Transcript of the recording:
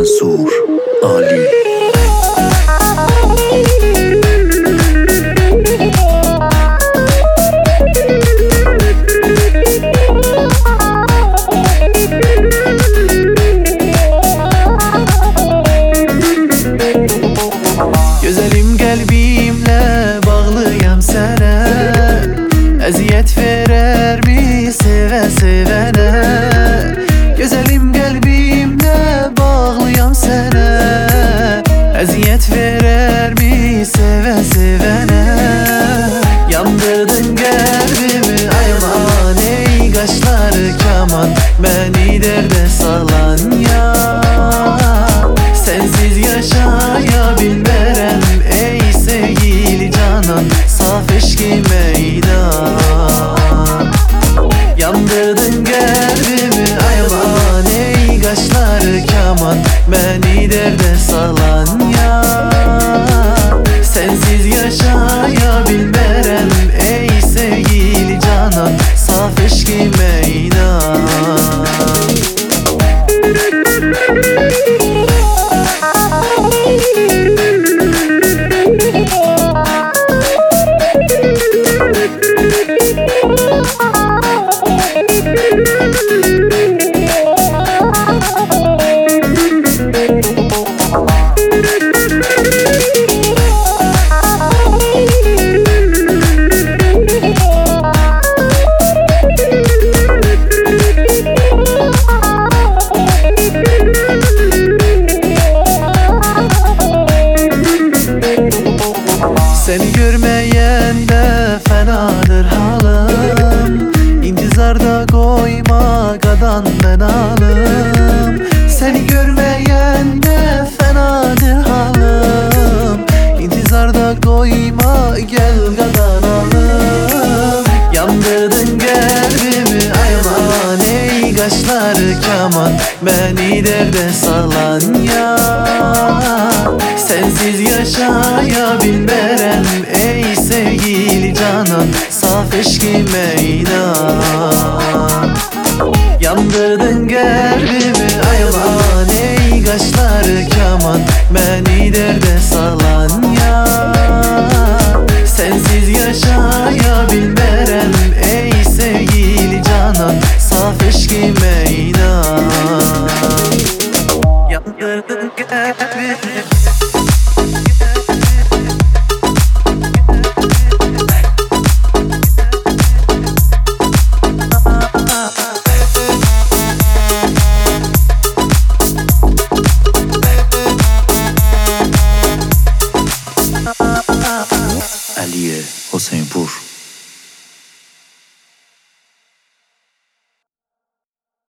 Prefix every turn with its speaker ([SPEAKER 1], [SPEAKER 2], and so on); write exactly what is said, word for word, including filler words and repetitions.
[SPEAKER 1] Mansur Ali.
[SPEAKER 2] Güzelim kalbimle bağlıyam sana, eziyet verer mi seve sevene? Güzelim kalbimle bağlıyam sana, eziyet verer mi seve sevene? Yandırdın kalbimi ayman, ey kaşları kaman, beni derde salan ya. Sensiz yaşayabilmerem ey sevgili canan, saf eşki meydan. Yandırdın kalbimi ayman, ey kaşları kaman, beni derde salan ya. Sensiz yaşayabilmerem ey sevgili canan, saf eşki meydan. Seni görmeyen de fenadır halım, İntizarda koyma kadan ben alım. Seni görmeyen de fenadır halım, İntizarda koyma gel kadan alım. Yandırdın kalbimi ayman, ey kaşları kaman, beni derde salan ya. Sensiz yaşayabilmerem ey sevgili canan, saf eşki meydan. Yandırdın kalbimi ayman, ey kaşları kaman, beni derde salan ya. Sensiz yaşayabilmerem ey sevgili canan, saf eşki meydan. Yandırdın kalbimi.
[SPEAKER 1] Aliye Hüseyinpur.